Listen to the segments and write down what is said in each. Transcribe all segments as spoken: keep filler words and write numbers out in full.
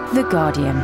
The Guardian.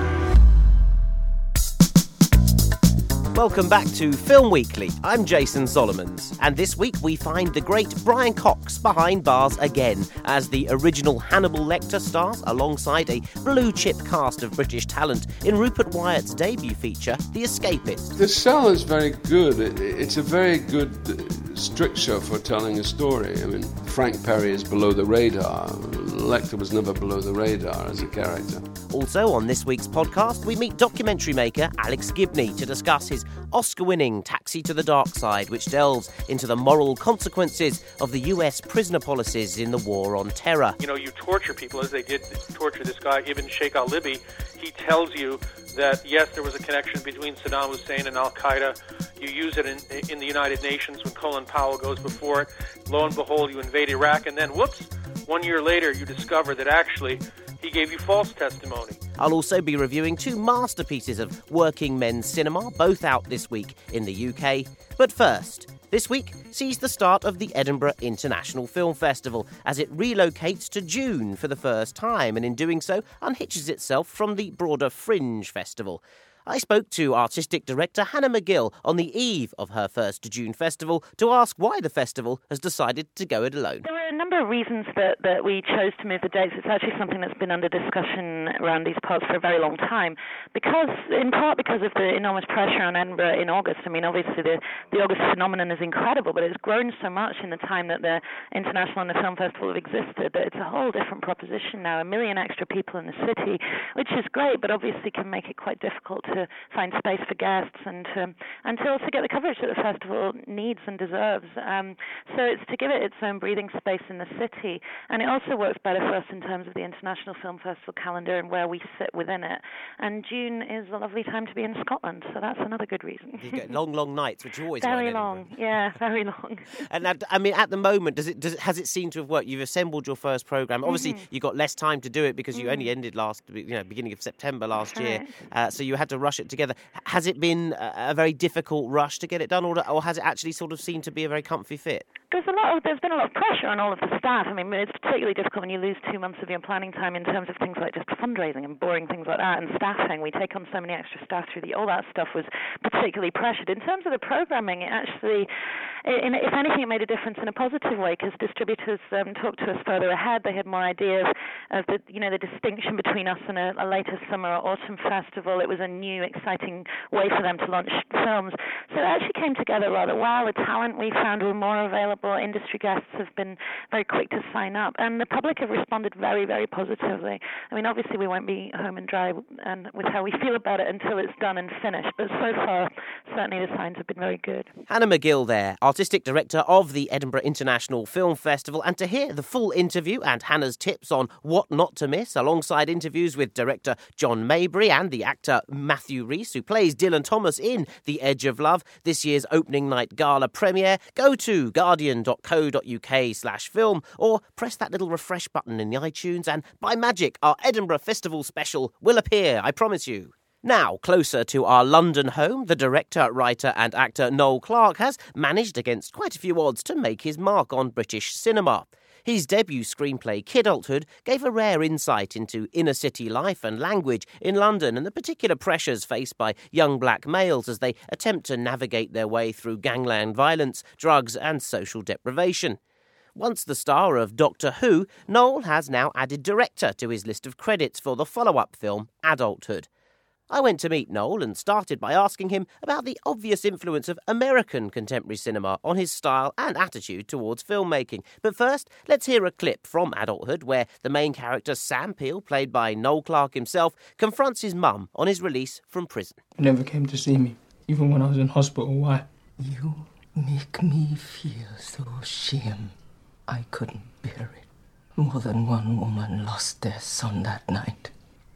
Welcome back to Film Weekly. I'm Jason Solomons, and this week we find the great Brian Cox behind bars again as the original Hannibal Lecter stars alongside a blue-chip cast of British talent in Rupert Wyatt's debut feature, The Escapist. The Cell is very good. It's a very good stricture for telling a story. I mean, Frank Perry is below the radar. Lecter was never below the radar as a character. Also on this week's podcast, we meet documentary maker Alex Gibney to discuss his Oscar-winning Taxi to the Dark Side, which delves into the moral consequences of the U S prisoner policies in the war on terror. You know, you torture people as they did torture this guy, Ibn Sheikh al-Libi. He tells you that, yes, there was a connection between Saddam Hussein and al-Qaeda. You use it in, in the United Nations when Colin Powell goes before it. Lo and behold, you invade Iraq, and then, whoops, one year later you discover that actually he gave you false testimony. I'll also be reviewing two masterpieces of working men's cinema, both out this week in the U K. But first, this week sees the start of the Edinburgh International Film Festival as it relocates to June for the first time, and in doing so unhitches itself from the broader Fringe Festival. I spoke to artistic director Hannah McGill on the eve of her first June festival to ask why the festival has decided to go it alone. There were a number of reasons that, that we chose to move the dates. It's actually something that's been under discussion around these parts for a very long time, because, in part because of the enormous pressure on Edinburgh in August. I mean, obviously the, the August phenomenon is incredible, but it's grown so much in the time that the International and the Film Festival have existed that it's a whole different proposition now. A million extra people in the city, which is great, but obviously can make it quite difficult to find space for guests and to, and to also get the coverage that the festival needs and deserves. Um, so it's to give it its own breathing space in the city, and it also works better for us in terms of the International Film Festival calendar and where we sit within it. And June is a lovely time to be in Scotland, so that's another good reason. You get long, long nights, which you always very want in long, yeah, very long. And that, I mean, at the moment, does it, does it has it seemed to have worked? You've assembled your first programme. Obviously, mm-hmm. you got less time to do it because you mm-hmm. only ended last, you know, beginning of September last that's year, right. uh, so you had to rush it together. Has it been a, a very difficult rush to get it done, or, or has it actually sort of seemed to be a very comfy fit? There's a lot of, there's been a lot of pressure on all of the staff. I mean, it's particularly difficult when you lose two months of your planning time in terms of things like just fundraising and boring things like that, and staffing. We take on so many extra staff through the, all that stuff was particularly pressured. In terms of the programming, it actually, in, if anything, it made a difference in a positive way, because distributors um, talked to us further ahead. They had more ideas of the, you know, the distinction between us and a, a later summer or autumn festival. It was a new, exciting way for them to launch films. So it actually came together rather well. The talent we found were more available. Industry guests have been very quick to sign up, and the public have responded very, very positively. I mean, obviously we won't be home and dry and with how we feel about it until it's done and finished, but so far, certainly the signs have been very good. Hannah McGill there, artistic director of the Edinburgh International Film Festival, and to hear the full interview and Hannah's tips on what not to miss, alongside interviews with director John Maybury and the actor Matthew Rhys, who plays Dylan Thomas in The Edge of Love, this year's opening night gala premiere, go to guardian dot co dot uk slash film or press that little refresh button in the iTunes and by magic our Edinburgh Festival special will appear, I promise you. Now, closer to our London home, the director, writer and actor Noel Clarke has managed against quite a few odds to make his mark on British cinema. His debut screenplay, Kidulthood, gave a rare insight into inner-city life and language in London and the particular pressures faced by young black males as they attempt to navigate their way through gangland violence, drugs and social deprivation. Once the star of Doctor Who, Noel has now added director to his list of credits for the follow-up film, Adulthood. I went to meet Noel and started by asking him about the obvious influence of American contemporary cinema on his style and attitude towards filmmaking. But first, let's hear a clip from Adulthood where the main character, Sam Peel, played by Noel Clarke himself, confronts his mum on his release from prison. You never came to see me, even when I was in hospital. Why? You make me feel so shame. I couldn't bear it. More than one woman lost their son that night.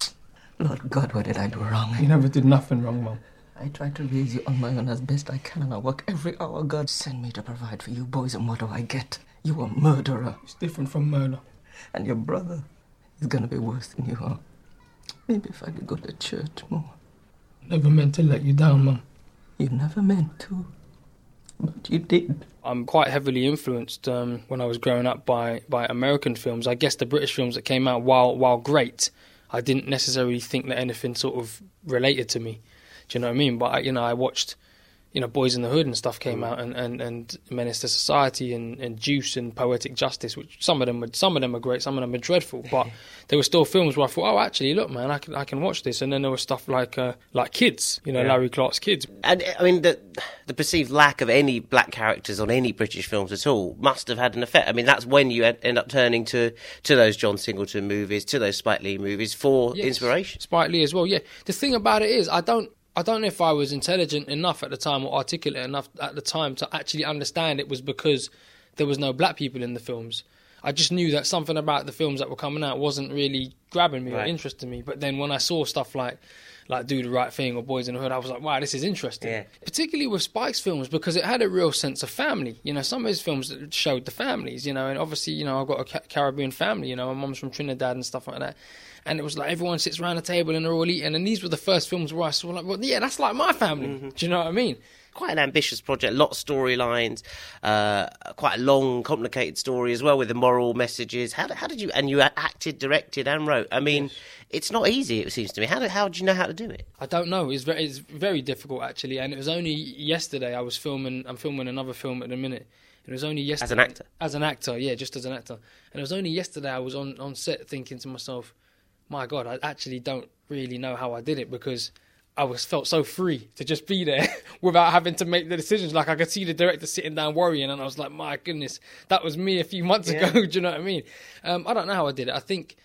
Lord God, what did I do wrong? You never did nothing wrong, Mum. I tried to raise you on my own as best I can, and I work every hour God sent me to provide for you boys, and what do I get? You a murderer. It's different from murder. And your brother is going to be worse than you are. Maybe if I could go to church more. Never meant to let you down, Mum. You never meant to, but you did. I'm quite heavily influenced um, when I was growing up by, by American films. I guess the British films that came out, while while great, I didn't necessarily think that anything sort of related to me. Do you know what I mean? But I, you know, I watched, you know, Boys in the Hood and stuff came mm. out, and, and, and Menace to Society and, and Juice and Poetic Justice, which some of them are, some of them are great, some of them are dreadful. But there were still films where I thought, oh, actually, look, man, I can I can watch this. And then there was stuff like uh, like Kids, you know, yeah. Larry Clark's Kids. And I mean, the the perceived lack of any black characters on any British films at all must have had an effect. I mean, that's when you end up turning to to those John Singleton movies, to those Spike Lee movies for yes. inspiration. Spike Lee as well, yeah. The thing about it is, I don't. I don't know if I was intelligent enough at the time or articulate enough at the time to actually understand it was because there was no black people in the films. I just knew that something about the films that were coming out wasn't really grabbing me right. or interesting me. But then when I saw stuff like like Do the Right Thing or Boys in the Hood, I was like, wow, this is interesting. Yeah. Particularly with Spike's films, because it had a real sense of family. You know, some of his films showed the families, you know, and obviously, you know, I've got a Caribbean family, you know, my mum's from Trinidad and stuff like that. And it was like everyone sits around the table and they're all eating. And these were the first films where I saw, like, well, yeah, that's like my family. Mm-hmm. Do you know what I mean? Quite an ambitious project, a lot of storylines, uh, quite a long, complicated story as well with the moral messages. How, how did you, and you acted, directed and wrote. I mean, yes. It's not easy, it seems to me. How did, how did you know how to do it? I don't know. It's very, it's very difficult, actually. And it was only yesterday I was filming, I'm filming another film at the minute. And it was only yesterday. As an actor? As an actor, yeah, just as an actor. And it was only yesterday I was on, on set thinking to myself, my God, I actually don't really know how I did it, because I was felt so free to just be there without having to make the decisions. Like, I could see the director sitting down worrying, and I was like, my goodness, that was me a few months yeah. ago. Do you know what I mean? Um, I don't know how I did it. I think,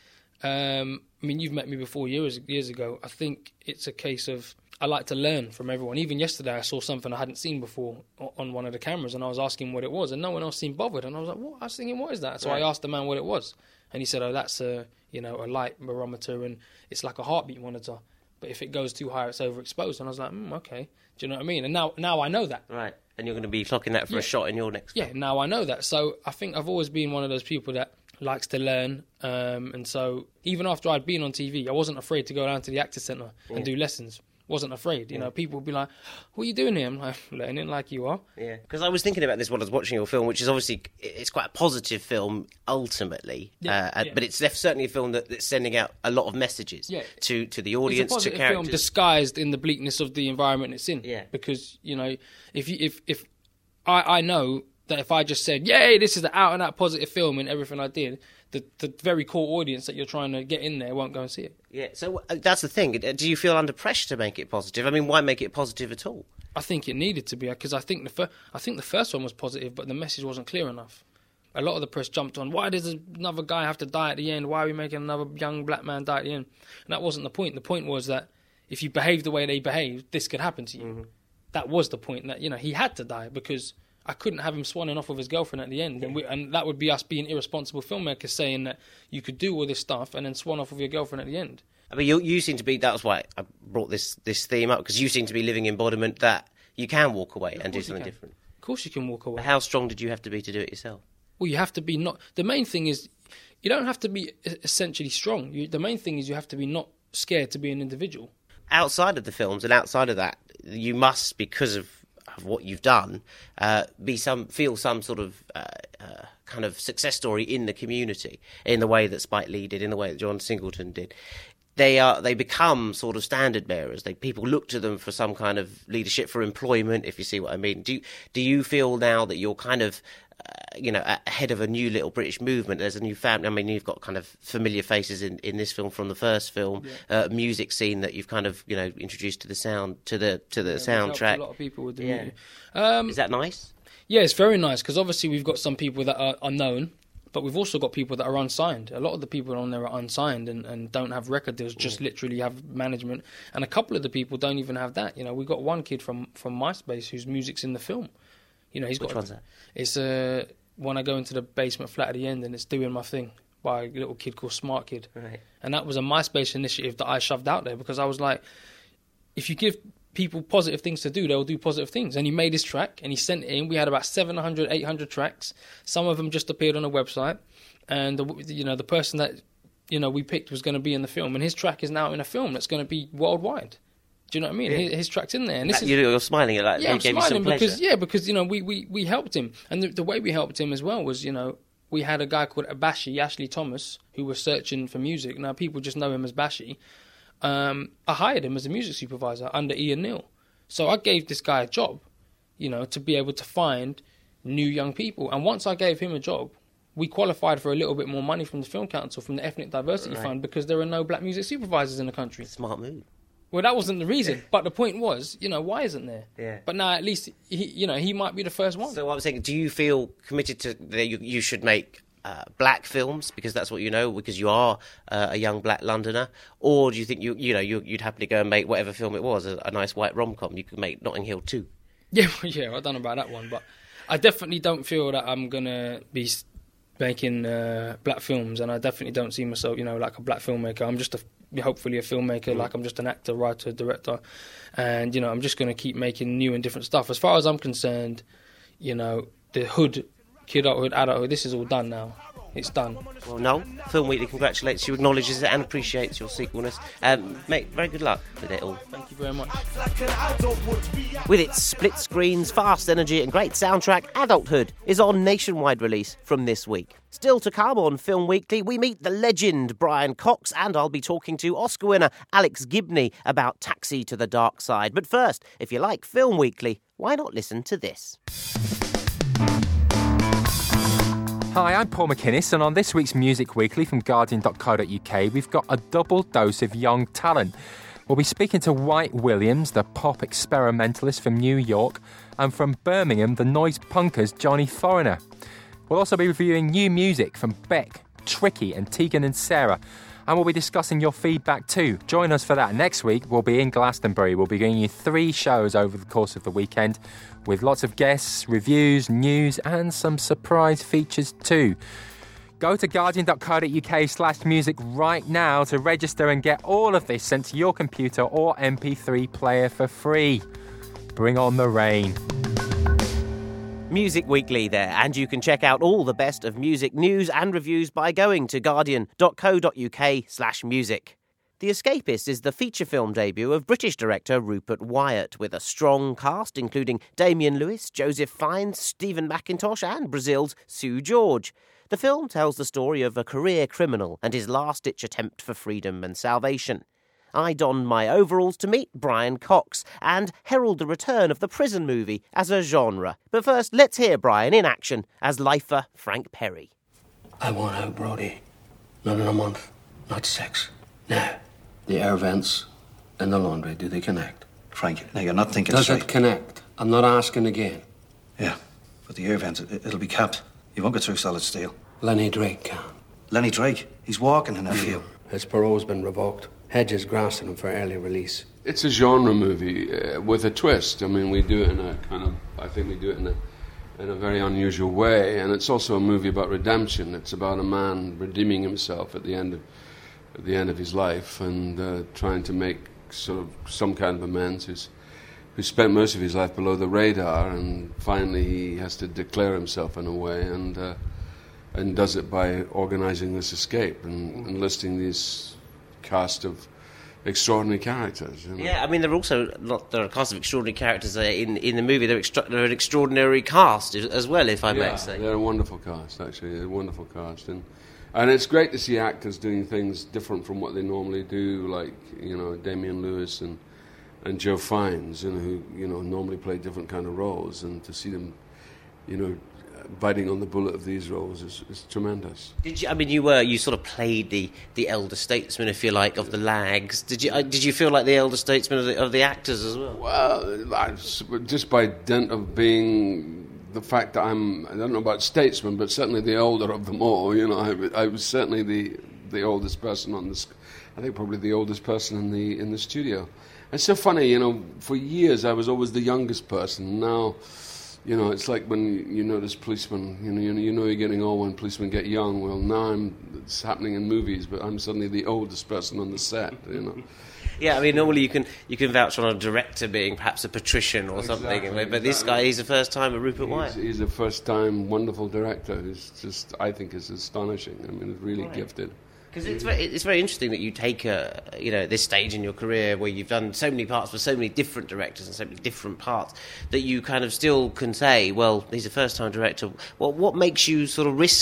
um, I mean, you've met me before years years ago. I think it's a case of I like to learn from everyone. Even yesterday, I saw something I hadn't seen before on one of the cameras, and I was asking what it was, and no one else seemed bothered. And I was like, what? I was thinking, what is that? So right. I asked the man what it was, and he said, oh, that's a, you know, a light barometer, and it's like a heartbeat monitor. But if it goes too high, it's overexposed. And I was like, mm, okay. Do you know what I mean? And now now I know that. Right. And you're going to be clocking that for yeah. a shot in your next film. Yeah, now I know that. So I think I've always been one of those people that likes to learn. Um, and so even after I'd been on T V, I wasn't afraid to go down to the Actors Centre yeah. and do lessons. Wasn't afraid. You yeah. know, people would be like, what are you doing here? I'm like, learning like you are. Yeah. Because I was thinking about this while I was watching your film, which is obviously, it's quite a positive film ultimately. Yeah. Uh, yeah. But it's certainly a film that, that's sending out a lot of messages yeah. to, to the audience, it's a to characters. Film disguised in the bleakness of the environment it's in. Yeah. Because, you know, if you, if, if I, I know that if I just said, yay, this is the out and out positive film and everything I did, the the very core audience that you're trying to get in there won't go and see it. Yeah, so uh, that's the thing. Do you feel under pressure to make it positive? I mean, why make it positive at all? I think it needed to be, because I think the fir- I think the first one was positive, but the message wasn't clear enough. A lot of the press jumped on, why does another guy have to die at the end? Why are we making another young black man die at the end? And that wasn't the point. The point was that if you behave the way they behaved, this could happen to you. Mm-hmm. That was the point, that, you know, he had to die, because I couldn't have him swanning off with his girlfriend at the end. And, we, and that would be us being irresponsible filmmakers, saying that you could do all this stuff and then swan off with your girlfriend at the end. I mean, you, you seem to be, that was why I brought this, this theme up, because you seem to be living embodiment that you can walk away and do something different. Of course you can walk away. But how strong did you have to be to do it yourself? Well, you have to be not... The main thing is, you don't have to be essentially strong. You, the main thing is you have to be not scared to be an individual. Outside of the films and outside of that, you must, because of of what you've done, uh, be some feel some sort of uh, uh, kind of success story in the community, in the way that Spike Lee did, in the way that John Singleton did. They are they become sort of standard bearers. They people look to them for some kind of leadership, for employment, if you see what I mean. Do you, do you feel now that you're kind of uh, you know ahead of a new little British movement? There's a new family. I mean, you've got kind of familiar faces in, in this film from the first film, yeah. uh, music scene that you've kind of you know introduced to the sound to the to the yeah, soundtrack. A lot of people with the yeah. music. Um, Is that nice? Yeah, it's very nice, because obviously we've got some people that are, are known. But we've also got people that are unsigned. A lot of the people on there are unsigned and, and don't have record deals, just mm. literally have management. And a couple of the people don't even have that. You know, we got one kid from, from MySpace whose music's in the film. You know, he's Which got. Which one's that? It's uh, when I go into the basement flat at the end and it's Doing My Thing by a little kid called Smart Kid. Right. And that was a MySpace initiative that I shoved out there, because I was like, if you give people positive things to do, they'll do positive things. And he made his track and he sent it in. We had about seven hundred, eight hundred tracks. Some of them just appeared on a website. And, the, you know, the person that, you know, we picked was going to be in the film. And his track is now in a film that's going to be worldwide. Do you know what I mean? Yeah. His, his track's in there. And this that, is, you're smiling at that. Yeah, I'm gave smiling you some because, yeah, because, you know, we, we, we helped him. And the, the way we helped him as well was, you know, we had a guy called Abashi, Ashley Thomas, who was searching for music. Now, people just know him as Bashi. Um, I hired him as a music supervisor under Ian Neal. So I gave this guy a job, you know, to be able to find new young people. And once I gave him a job, we qualified for a little bit more money from the Film Council, from the Ethnic Diversity right. Fund, because there are no black music supervisors in the country. Smart move. Well, that wasn't the reason, but the point was, you know, why isn't there? Yeah. But now at least, he, you know, he might be the first one. So what I'm saying, do you feel committed to that you, you should make uh, black films because that's what you know, because you are uh, a young black Londoner, or do you think you you know you, you'd happily go and make whatever film it was, a, a nice white rom-com? You could make Notting Hill two. Yeah, yeah, I don't know about that one, but I definitely don't feel that I'm gonna be making uh, black films, and I definitely don't see myself, you know, like a black filmmaker. I'm just a hopefully a filmmaker, like I'm just an actor, writer, director, and you know I'm just going to keep making new and different stuff. As far as I'm concerned, you know, the hood, kidulthood, adulthood, this is all done now. It's done. Well, Noel, Film Weekly congratulates you, acknowledges it and appreciates your sequelness. Um, mate, very good luck with it all. Thank you very much. With its split screens, fast energy and great soundtrack, Adulthood is on nationwide release from this week. Still to come on Film Weekly, we meet the legend Brian Cox, and I'll be talking to Oscar winner Alex Gibney about Taxi to the Dark Side. But first, if you like Film Weekly, why not listen to this? Hi, I'm Paul McInnes, and on this week's Music Weekly from Guardian dot co dot uk, we've got a double dose of young talent. We'll be speaking to White Williams, the pop experimentalist from New York, and from Birmingham, the noise punkers Johnny Foreigner. We'll also be reviewing new music from Beck, Tricky and Tegan and Sarah, and we'll be discussing your feedback too. Join us for that. Next week, we'll be in Glastonbury. We'll be giving you three shows over the course of the weekend with lots of guests, reviews, news and some surprise features too. Go to guardian dot co dot uk slash music right now to register and get all of this sent to your computer or M P three player for free. Bring on the rain. Music Weekly there, and you can check out all the best of music news and reviews by going to guardian dot co dot uk slash music. The Escapist is the feature film debut of British director Rupert Wyatt, with a strong cast including Damian Lewis, Joseph Fiennes, Stephen McIntosh and Brazil's Sue George. The film tells the story of a career criminal and his last-ditch attempt for freedom and salvation. I donned my overalls to meet Brian Cox and herald the return of the prison movie as a genre. But first, let's hear Brian in action as lifer Frank Perry. I want out, Brody. Not in a month. Not sex. Now, the air vents and the laundry, do they connect? Frank, now you're not thinking Does straight. it connect? I'm not asking again. Yeah, but the air vents, it, it'll be capped. You won't get through solid steel. Lenny Drake can. Lenny Drake, he's walking in a field. His parole's been revoked. Hedges grassing him for early release. It's a genre movie uh, with a twist. I mean, we do it in a kind of, I think we do it in a, in a very unusual way. And it's also a movie about redemption. It's about a man redeeming himself at the end of, at the end of his life and uh, trying to make sort of some kind of amends. Who's, who spent most of his life below the radar, and finally he has to declare himself in a way, and uh, and does it by organising this escape and enlisting these cast of extraordinary characters. You know? Yeah, I mean, there are also not, there are a cast of extraordinary characters uh, in in the movie. They're, extra, they're an extraordinary cast as well, if I yeah, may say. They're a wonderful cast, actually. They're a wonderful cast, and and it's great to see actors doing things different from what they normally do, like you know Damian Lewis and and Joe Fiennes, you know, who you know normally play different kind of roles, and to see them, you know, biting on the bullet of these roles is, is tremendous. Did you? I mean, you were you sort of played the, the elder statesman, if you like, of the lags. Did you? Uh, did you feel like the elder statesman of the, of the actors as well? Well, I, just by dint of being the fact that I'm, I don't know about statesman, but certainly the older of them all. You know, I, I was certainly the the oldest person on this. I think probably the oldest person in the in the studio. It's so funny, you know. For years, I was always the youngest person. Now. You know, it's like when you notice policemen, you know, you know, you know you're getting old when policemen get young. Well, now I'm, it's happening in movies, but I'm suddenly the oldest person on the set, you know. Yeah, I mean, normally you can you can vouch on a director being perhaps a patrician or exactly, something, but exactly. This guy, he's a first-timer Rupert he's, Wyatt. He's a first-time wonderful director who's just, I think, is astonishing. I mean, he's really right. gifted. Because it's very, it's very interesting that you take a, you know, this stage in your career where you've done so many parts for so many different directors and so many different parts that you kind of still can say, well, he's a first-time director. Well, what makes you sort of risk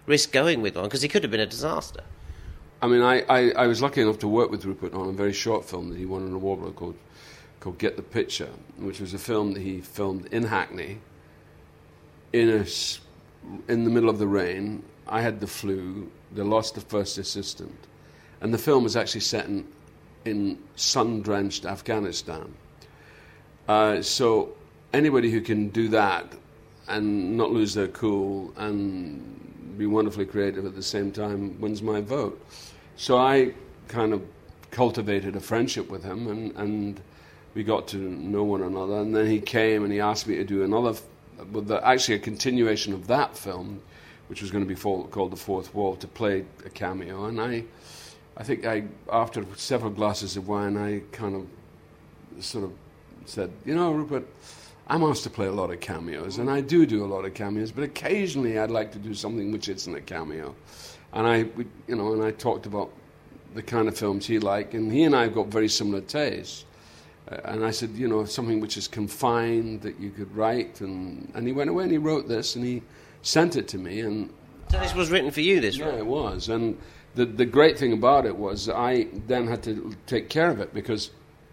risk going with one? Because it could have been a disaster. I mean, I, I, I was lucky enough to work with Rupert on a very short film that he won an award for called, called Get the Picture, which was a film that he filmed in Hackney, in, a, in the middle of the rain. I had the flu, they lost the first assistant, and the film was actually set in, in sun-drenched Afghanistan. Uh, so anybody who can do that and not lose their cool and be wonderfully creative at the same time wins my vote. So I kind of cultivated a friendship with him, and, and we got to know one another. And then he came and he asked me to do another, with the, actually a continuation of that film, which was going to be for, called The Fourth Wall, to play a cameo. And I, I think I, after several glasses of wine, I kind of sort of said, you know, Rupert, I'm asked to play a lot of cameos, and I do do a lot of cameos, but occasionally I'd like to do something which isn't a cameo. And I, we, you know, and I talked about the kind of films he liked, and he and I have got very similar tastes. Uh, and I said, you know, something which is confined that you could write, and, and he went away and he wrote this, and he sent it to me. And so this was written for you, this, yeah, right? Yeah, it was. And the the great thing about it was I then had to take care of it, because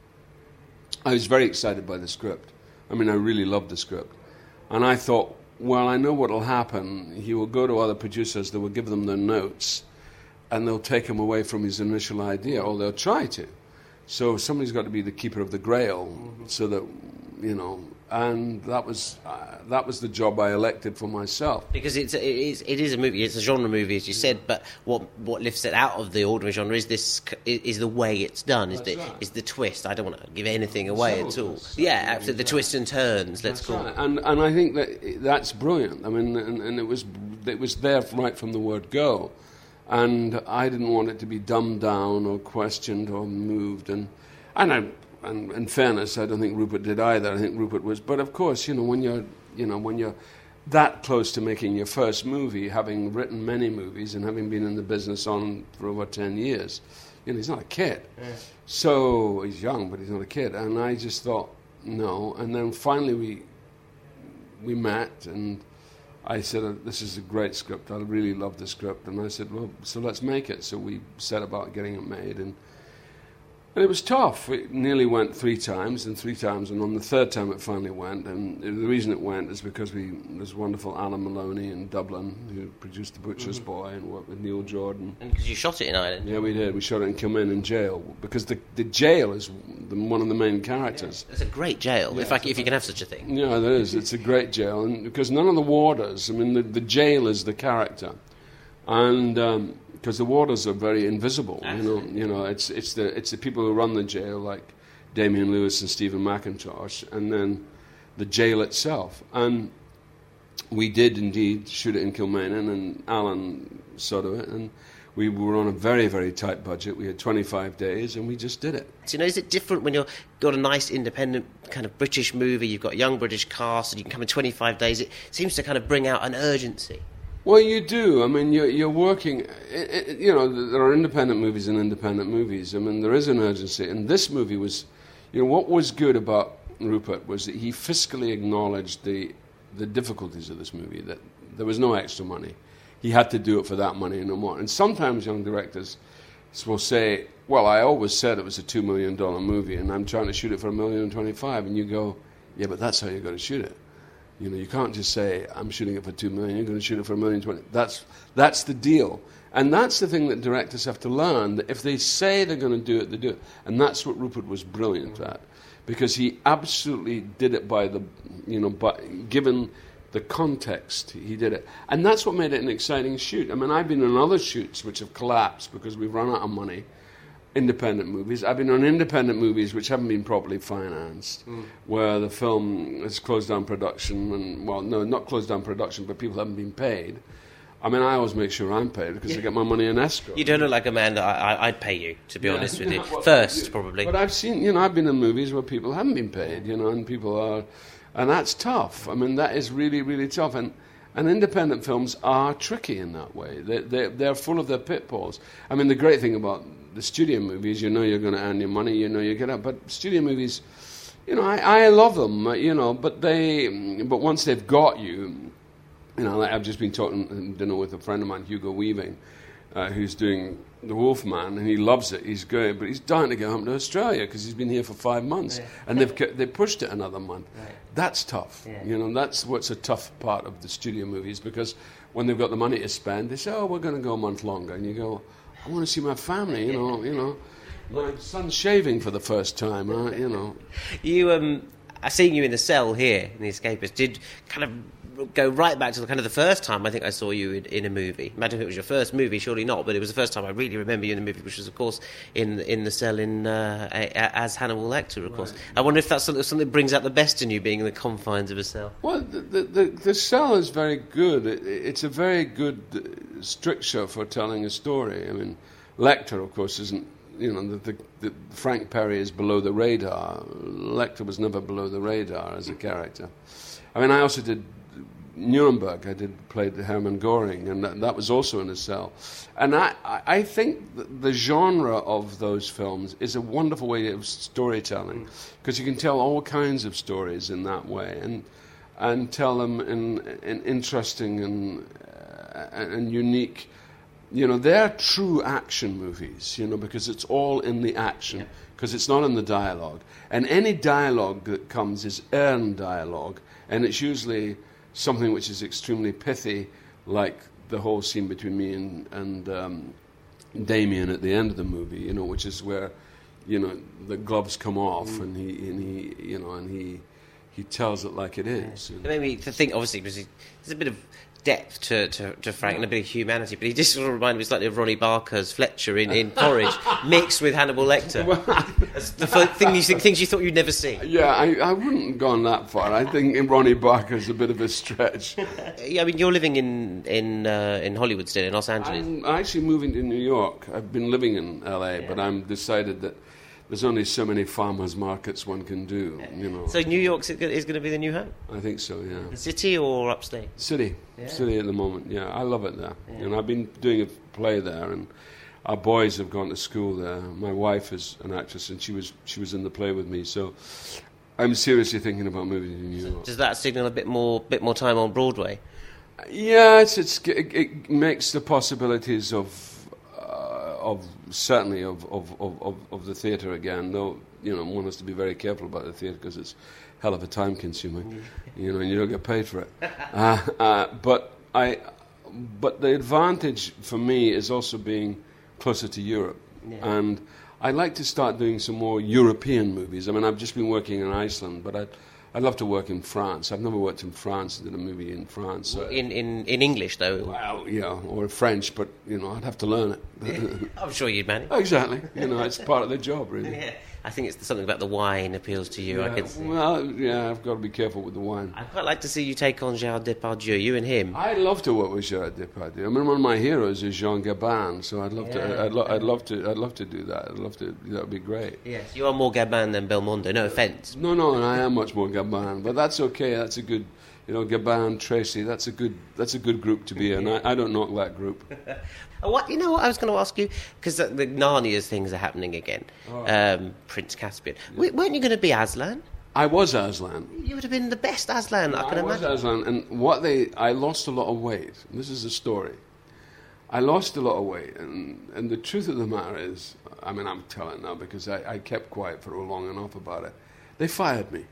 I was very excited by the script. I mean, I really loved the script. And I thought, well, I know what will happen. He will go to other producers, they will give them their notes, and they'll take him away from his initial idea, or they'll try to. So somebody's got to be the keeper of the grail, mm-hmm. so that, you know, and that was uh, that was the job I elected for myself. Because it's, it is it is a movie, it's a genre movie, as you said, but what what lifts it out of the ordinary genre is this is the way it's done, is the right. is the twist. I don't want to give anything away So, at all. that's- Yeah, absolutely, the twists and turns. Let's That's call right. it. And and I think that that's brilliant. I mean, and, and it was it was there right from the word go, and I didn't want it to be dumbed down or questioned or moved. And and I, and in fairness, I don't think Rupert did either. I think Rupert was, but of course, you know, when you're you know when you're that close to making your first movie, having written many movies and having been in the business on for over ten years, you know, he's not a kid. Yeah. So he's young, but he's not a kid. And I just thought, no. And then finally we we met, and I said, this is a great script. I really love the script. And I said, well, so let's make it. So we set about getting it made. And And it was tough. It nearly went three times, and three times, and on the third time it finally went. And the reason it went is because we there's wonderful Alan Maloney in Dublin, who produced The Butcher's mm-hmm. Boy and worked with Neil Jordan. And because you shot it in Ireland. Yeah, we did. We shot it in Kilmaine in jail, because the the jail is the, one of the main characters. Yeah. It's a great jail, yeah, if, I, if you can have such a thing. Yeah, there is. It's a great jail, and because none of the warders, I mean, the, the jail is the character. And... Um, because the warders are very invisible, you know. You know, it's it's the it's the people who run the jail, like Damian Lewis and Stephen McIntosh, and then the jail itself. And we did indeed shoot it in Kilmaine, and Alan saw to it, and we were on a very very tight budget. We had twenty-five days, and we just did it. So, you know, is it different when you've got a nice independent kind of British movie? You've got a young British cast, and you can come in twenty-five days. It seems to kind of bring out an urgency. Well, you do. I mean, you're, you're working... It, it, you know, there are independent movies and independent movies. I mean, there is an urgency. And this movie was... You know, what was good about Rupert was that he fiscally acknowledged the the difficulties of this movie, that there was no extra money. He had to do it for that money and no more. And sometimes young directors will say, well, I always said it was a two million dollars movie, and I'm trying to shoot it for a million and twenty-five. And you go, yeah, but that's how you've got to shoot it. You know, you can't just say, I'm shooting it for two million, you're going to shoot it for a million twenty. That's, that's the deal. And that's the thing that directors have to learn, that if they say they're going to do it, they do it. And that's what Rupert was brilliant at, because he absolutely did it by the, you know, by, given the context, he did it. And that's what made it an exciting shoot. I mean, I've been on other shoots which have collapsed because we've run out of money. Independent movies. I've been on independent movies which haven't been properly financed, mm. where the film has closed down production, and, well, no, not closed down production, but people haven't been paid. I mean, I always make sure I'm paid, because yeah. I get my money in escrow. You don't look like a man that I, I, I'd pay you, to be yeah. honest with you. Well, First, you, probably. But I've seen, you know, I've been in movies where people haven't been paid, you know, and people are... And that's tough. I mean, that is really, really tough. And And independent films are tricky in that way. They, they, they're full of their pitfalls. I mean, the great thing about the studio movies, you know you're going to earn your money, you know you get out. But studio movies, you know, I, I love them, you know, but they, but once they've got you, you know, like I've just been talking at dinner with a friend of mine, Hugo Weaving, uh, who's doing The Wolfman, and he loves it. He's good, but he's dying to go home to Australia because he's been here for five months, yeah. and they've ke- they pushed it another month. Right. That's tough. Yeah. You know, that's what's a tough part of the studio movies, because when they've got the money to spend, they say, "Oh, we're going to go a month longer," and you go, "I want to see my family." You know, you know, my son's shaving for the first time. Uh, you know, you um, I seen you in The Cell here in The Escapist. Did kind of go right back to the, kind of the first time I think I saw you in, in a movie. Imagine if it was your first movie, surely not, but it was the first time I really remember you in a movie, which was, of course, in in The Cell in uh, a, a, as Hannibal Lecter, of course. Right. I wonder if that's something, something that brings out the best in you, being in the confines of a cell. Well, the the, the, the Cell is very good. It, it's a very good stricture for telling a story. I mean, Lecter, of course, isn't, you know, the, the, the Frank Perry is below the radar. Lecter was never below the radar as a character. I mean, I also did Nuremberg. I did played Hermann Göring, and that, that was also in a cell. And I, I think the genre of those films is a wonderful way of storytelling, because you can tell all kinds of stories in that way, and and tell them in, in interesting and uh, and unique. You know, they're true action movies. You know, because it's all in the action, because yeah. it's not in the dialogue. And any dialogue that comes is earned dialogue, and it's usually something which is extremely pithy, like the whole scene between me and, and um, Damien at the end of the movie, you know, which is where, you know, the gloves come off, mm. and he, and he, you know, and he, he tells it like it is. Yeah. You know? It made me to think, obviously, because he, there's a bit of depth to, to, to Frank, and a bit of humanity, but he just sort of reminded me slightly of Ronnie Barker's Fletcher in, in Porridge, mixed with Hannibal Lecter. That's the first thing you think, things you thought you'd never see. Yeah, I, I wouldn't have gone that far. I think Ronnie Barker's a bit of a stretch. Yeah, I mean, you're living in in uh, in Hollywood still, in Los Angeles. I'm actually moving to New York. I've been living in L A, yeah. but I'm decided that there's only so many farmers markets one can do, you know. So New York is going to be the new home? I think so, yeah. The city or upstate? City. Yeah. City at the moment, yeah. I love it there. Yeah. And I've been doing a play there, and our boys have gone to school there. My wife is an actress, and she was she was in the play with me, so I'm seriously thinking about moving to New York. Does that signal a bit more bit more time on Broadway? Yeah, it's, it's it, it makes the possibilities of of certainly of of, of, of the theatre again, though, you know, one has to be very careful about the theatre because it's hell of a time consuming, you know, and you don't get paid for it. uh, uh, but I, but the advantage for me is also being closer to Europe, yeah. and I'd like to start doing some more European movies. I mean, I've just been working in Iceland, but I'd I'd love to work in France. I've never worked in France. I did a movie in France. So. In, in in English, though? Well, yeah, or French, but, you know, I'd have to learn it. I'm sure you'd manage. Exactly. You know, it's part of the job, really. Yeah. I think it's something about the wine appeals to you, yeah, I can see. Well, yeah, I've got to be careful with the wine. I'd quite like to see you take on Gérard Depardieu, you and him. I'd love to work with Gérard Depardieu. I mean, one of my heroes is Jean Gabin, so I'd love yeah. to. I'd, lo- I'd love to. I'd love to do that. I'd love to. That would be great. Yes, you are more Gabin than Belmondo. No offence. No, no, and I am much more Gabin, but that's okay. That's a good. You know, Gabin, Tracy. That's a good. That's a good group to be in. I, I don't knock that group. What you know? What I was going to ask you, because the, the Narnia's things are happening again. Oh. Um, Prince Caspian. Yeah. Weren't you going to be Aslan? I was Aslan. You would have been the best Aslan no, I can I imagine. I was Aslan, and what they, I lost a lot of weight. This is the story. I lost a lot of weight, and and the truth of the matter is, I mean, I'm telling now because I, I kept quiet for long enough about it. They fired me.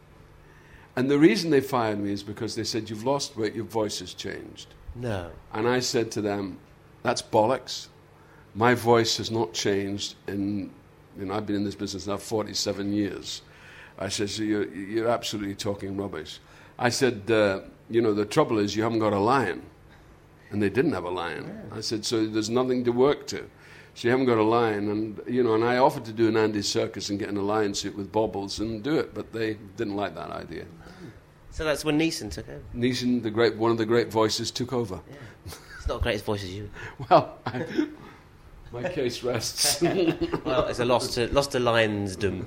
And the reason they fired me is because they said, you've lost weight, your voice has changed. No. And I said to them, that's bollocks. My voice has not changed in, you know, I've been in this business now forty-seven years. I said, so you're, you're absolutely talking rubbish. I said, uh, you know, the trouble is you haven't got a lion. And they didn't have a lion. Yeah. I said, so there's nothing to work to. So you haven't got a lion. And, you know, and I offered to do an Andy Serkis and get in a lion suit with baubles and do it, but they didn't like that idea. So that's when Neeson took over. Neeson, the great, one of the great voices, took over. Yeah. It's not as great as voice as you. Well, I, my case rests. Well, it's a loss to loss to lionsdom.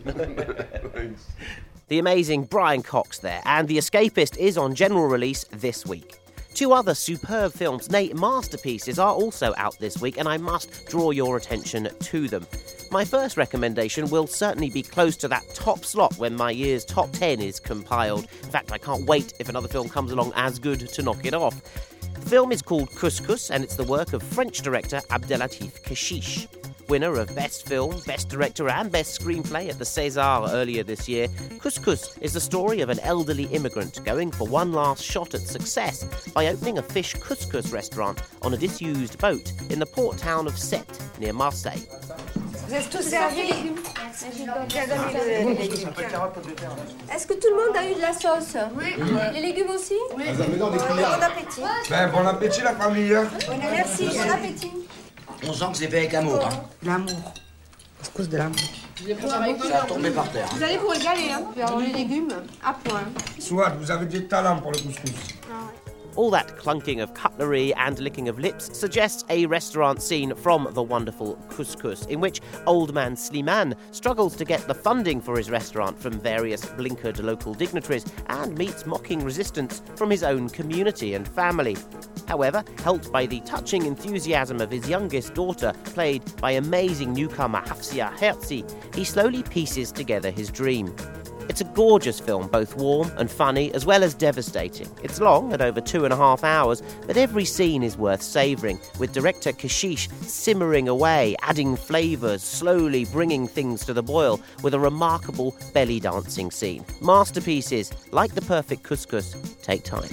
The amazing Brian Cox there, and The Escapist is on general release this week. Two other superb films, nay, masterpieces, are also out this week, and I must draw your attention to them. My first recommendation will certainly be close to that top slot when my year's top ten is compiled. In fact, I can't wait if another film comes along as good to knock it off. The film is called Couscous, and it's the work of French director Abdelatif Kechiche. Winner of Best Film, Best Director and Best Screenplay at the César earlier this year, Couscous is the story of an elderly immigrant going for one last shot at success by opening a fish couscous restaurant on a disused boat in the port town of Sète, near Marseille. Est-ce que tout le monde a eu de la sauce? Oui. Les légumes aussi? Oui. Bon appétit. Ben, bon appétit, la famille. Merci, bon appétit. On sent que c'est fait avec amour, hein. L'amour. Couscous de l'amour. Ça a tombé par terre. Vous allez vous régaler, hein. Puis alors les légumes, à point. Soit, vous avez du talent pour le couscous. All that clunking of cutlery and licking of lips suggests a restaurant scene from the wonderful Couscous, in which old man Slimane struggles to get the funding for his restaurant from various blinkered local dignitaries and meets mocking resistance from his own community and family. However, helped by the touching enthusiasm of his youngest daughter, played by amazing newcomer Hafsia Herzi, he slowly pieces together his dream. It's a gorgeous film, both warm and funny, as well as devastating. It's long, at over two and a half hours, but every scene is worth savouring, with director Kechiche simmering away, adding flavours, slowly bringing things to the boil, with a remarkable belly dancing scene. Masterpieces, like The Perfect Couscous, take time.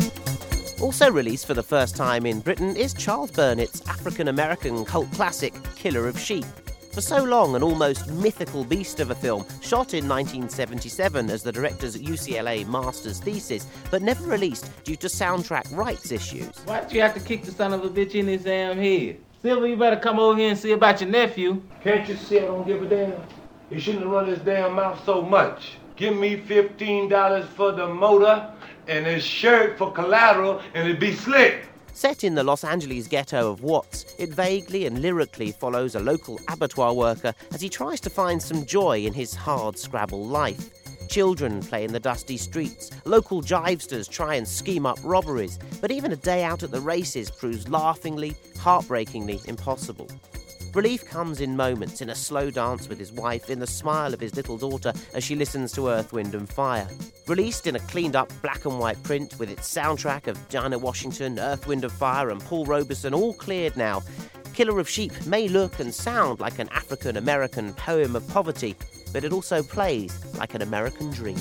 Also released for the first time in Britain is Charles Burnett's African-American cult classic, Killer of Sheep. For so long, an almost mythical beast of a film, shot in nineteen seventy-seven as the director's U C L A master's thesis, but never released due to soundtrack rights issues. Why'd you have to kick the son of a bitch in his damn head? Silver, you better come over here and see about your nephew. Can't you see I don't give a damn? He shouldn't have run his damn mouth so much. Give me fifteen dollars for the motor and his shirt for collateral, and it'd be slick. Set in the Los Angeles ghetto of Watts, it vaguely and lyrically follows a local abattoir worker as he tries to find some joy in his hard-scrabble life. Children play in the dusty streets, local jivesters try and scheme up robberies, but even a day out at the races proves laughingly, heartbreakingly impossible. Relief comes in moments, in a slow dance with his wife, in the smile of his little daughter as she listens to Earth, Wind and Fire. Released in a cleaned-up black and white print with its soundtrack of Dinah Washington, Earth, Wind and Fire and Paul Robeson all cleared now, Killer of Sheep may look and sound like an African-American poem of poverty, but it also plays like an American dream.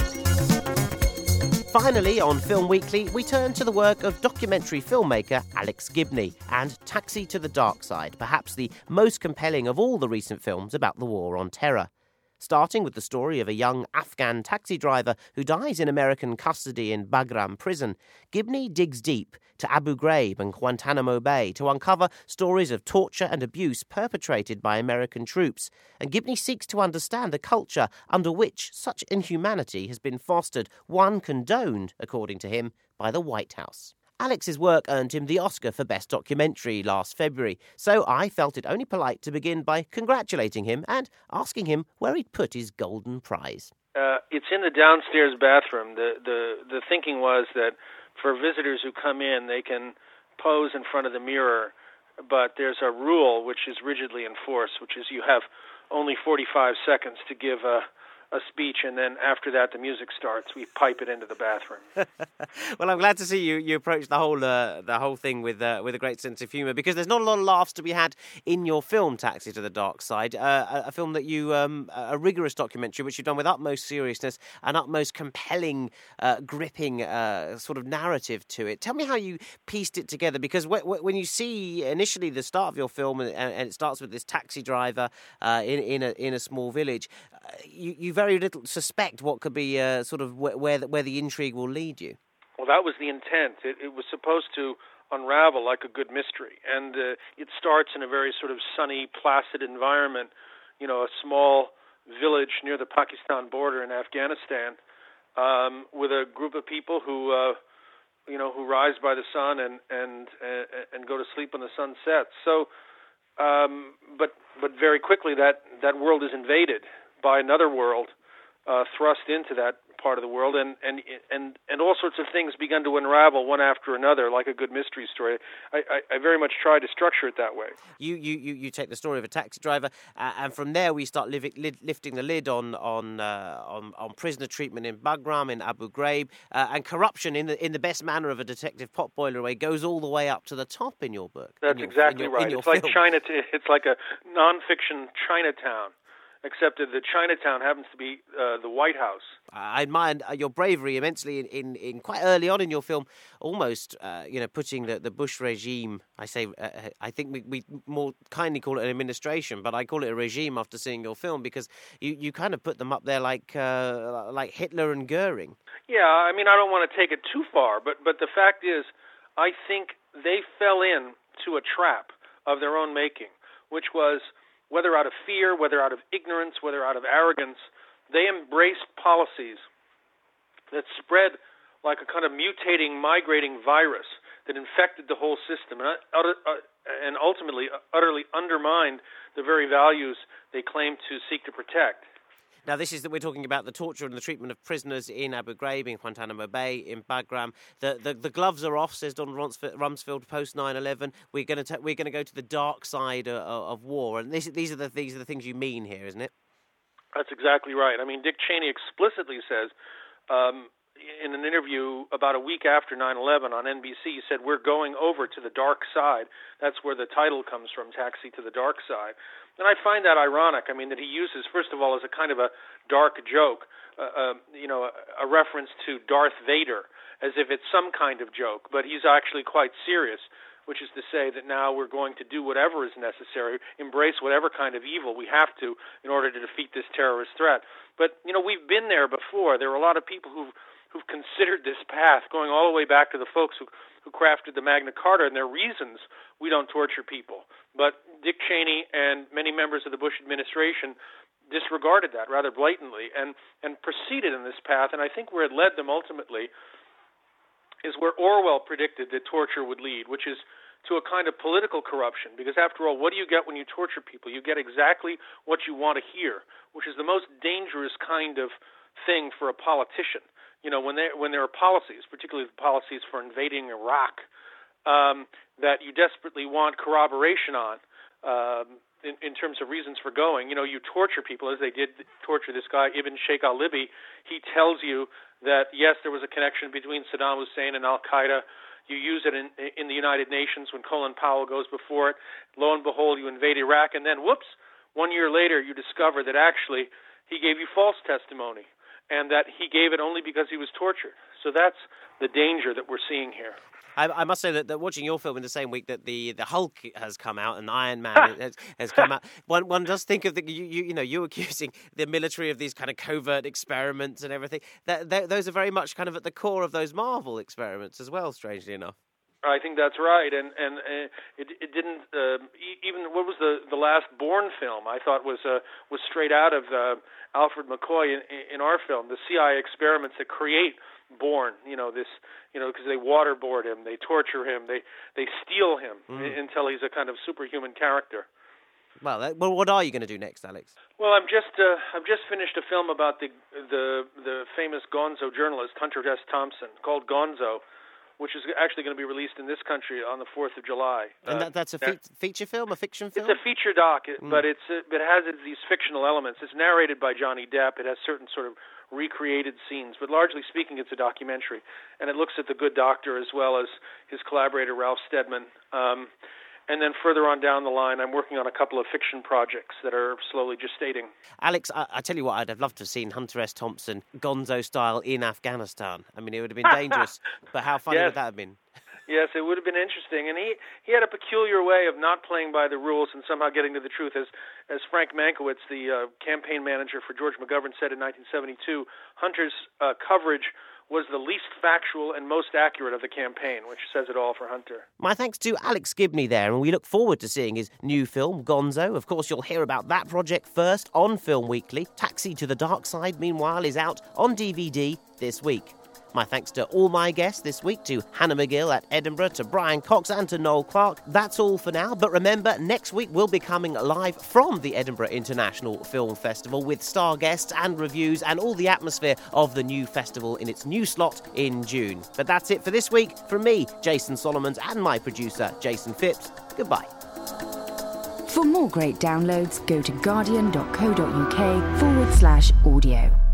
Finally, on Film Weekly, we turn to the work of documentary filmmaker Alex Gibney and Taxi to the Dark Side, perhaps the most compelling of all the recent films about the war on terror. Starting with the story of a young Afghan taxi driver who dies in American custody in Bagram prison, Gibney digs deep to Abu Ghraib and Guantanamo Bay to uncover stories of torture and abuse perpetrated by American troops, and Gibney seeks to understand a culture under which such inhumanity has been fostered, one condoned, according to him, by the White House. Alex's work earned him the Oscar for Best Documentary last February, so I felt it only polite to begin by congratulating him and asking him where he'd put his golden prize. Uh, it's in the downstairs bathroom. The, the, the thinking was that for visitors who come in, they can pose in front of the mirror, but there's a rule which is rigidly enforced, which is you have only forty-five seconds to give a a speech, and then after that the music starts. We pipe it into the bathroom. Well, I'm glad to see you you approach the whole uh, the whole thing with uh, with a great sense of humour, because there's not a lot of laughs to be had in your film Taxi to the Dark Side, uh, a, a film that you um, a rigorous documentary which you've done with utmost seriousness and utmost compelling, uh, gripping uh, sort of narrative to it. Tell me how you pieced it together, because w- w- when you see initially the start of your film, and, and it starts with this taxi driver uh, in in a in a small village, uh, you you very little suspect what could be uh, sort of wh- where the, where the intrigue will lead you. Well, that was the intent. It, it was supposed to unravel like a good mystery, and uh, it starts in a very sort of sunny, placid environment. You know, a small village near the Pakistan border in Afghanistan, um, with a group of people who, uh, you know, who rise by the sun and and uh, and go to sleep when the sun sets. So, um, but but very quickly that that world is invaded by another world, uh, thrust into that part of the world, and and and and all sorts of things begun to unravel one after another, like a good mystery story. I, I, I very much try to structure it that way. You you, you, you take the story of a taxi driver, uh, and from there we start li- li- lifting the lid on on, uh, on on prisoner treatment in Bagram, in Abu Ghraib, uh, and corruption in the in the best manner of a detective potboiler way goes all the way up to the top in your book. That's your, exactly your, right. It's like China. It's like a non-fiction Chinatown, except that the Chinatown happens to be uh, the White House. I admire your bravery immensely in, in, in quite early on in your film, almost uh, you know putting the, the Bush regime. I say uh, I think we, we more kindly call it an administration, but I call it a regime after seeing your film, because you, you kind of put them up there like uh, like Hitler and Goering. Yeah, I mean I don't want to take it too far, but but the fact is, I think they fell in to a trap of their own making, which was, whether out of fear, whether out of ignorance, whether out of arrogance, they embraced policies that spread like a kind of mutating, migrating virus that infected the whole system and, uh, and ultimately utterly undermined the very values they claimed to seek to protect. Now, this is that we're talking about the torture and the treatment of prisoners in Abu Ghraib, in Guantanamo Bay, in Bagram. The the, the gloves are off, says Don Rumsfeld, post nine eleven. We're going to we're going to go to the dark side of, of war, and this, these are the these are the things you mean here, isn't it? That's exactly right. I mean, Dick Cheney explicitly says um, in an interview about a week after nine eleven on N B C, he said, "We're going over to the dark side." That's where the title comes from, Taxi to the Dark Side. And I find that ironic. I mean, that he uses, first of all, as a kind of a dark joke, uh, uh, you know, a, a reference to Darth Vader, as if it's some kind of joke. But he's actually quite serious, which is to say that now we're going to do whatever is necessary, embrace whatever kind of evil we have to in order to defeat this terrorist threat. But, you know, we've been there before. There were a lot of people who've, who've considered this path, going all the way back to the folks who, who crafted the Magna Carta and their reasons we don't torture people. But Dick Cheney and many members of the Bush administration disregarded that rather blatantly and, and proceeded in this path. And I think where it led them ultimately is where Orwell predicted that torture would lead, which is to a kind of political corruption. Because after all, what do you get when you torture people? You get exactly what you want to hear, which is the most dangerous kind of thing for a politician. You know, when they when there are policies, particularly the policies for invading Iraq, um, that you desperately want corroboration on, um, in, in terms of reasons for going. You know, you torture people, as they did torture this guy, Ibn Sheikh al-Libi. He tells you that, yes, there was a connection between Saddam Hussein and al-Qaeda. You use it in, in the United Nations when Colin Powell goes before it. Lo and behold, you invade Iraq, and then, whoops, one year later you discover that actually he gave you false testimony, and that he gave it only because he was tortured. So that's the danger that we're seeing here. I, I must say that, that watching your film in the same week that the, the Hulk has come out and Iron Man has, has come out, one one does think of the you you, you know you accusing the military of these kind of covert experiments and everything. That, that those are very much kind of at the core of those Marvel experiments as well. Strangely enough. I think that's right, and and uh, it it didn't uh, even what was the the last Bourne film I thought was uh, was straight out of uh, Alfred McCoy in, in our film, the C I A experiments that create Bourne. You know this, you know, because they waterboard him, they torture him, they they steal him mm. until he's a kind of superhuman character. Well, that, well, what are you going to do next, Alex? Well, I'm just uh, I've just finished a film about the the the famous Gonzo journalist Hunter S. Thompson called Gonzo, which is actually going to be released in this country on the fourth of July. And that, that's a fe- feature film, a fiction film? It's a feature doc, Mm. but it's it has these fictional elements. It's narrated by Johnny Depp. It has certain sort of recreated scenes, but largely speaking, it's a documentary. And it looks at the Good Doctor as well as his collaborator, Ralph Steadman. Um, and then further on down the line, I'm working on a couple of fiction projects that are slowly gestating. Alex, I, I tell you what, I'd have loved to have seen Hunter S. Thompson, Gonzo style, in Afghanistan. I mean, it would have been dangerous, but how funny yes. would that have been? Yes, it would have been interesting. And he, he had a peculiar way of not playing by the rules and somehow getting to the truth. As as Frank Mankiewicz, the uh, campaign manager for George McGovern, said in nineteen seventy-two, Hunter's uh, coverage was the least factual and most accurate of the campaign, which says it all for Hunter. My thanks to Alex Gibney there, and we look forward to seeing his new film, Gonzo. Of course, you'll hear about that project first on Film Weekly. Taxi to the Dark Side, meanwhile, is out on D V D this week. My thanks to all my guests this week, to Hannah McGill at Edinburgh, to Brian Cox and to Noel Clarke. That's all for now, but remember, next week we'll be coming live from the Edinburgh International Film Festival with star guests and reviews and all the atmosphere of the new festival in its new slot in June. But that's it for this week. From me, Jason Solomons, and my producer, Jason Phipps. Goodbye. For more great downloads, go to guardian.co.uk forward slash audio.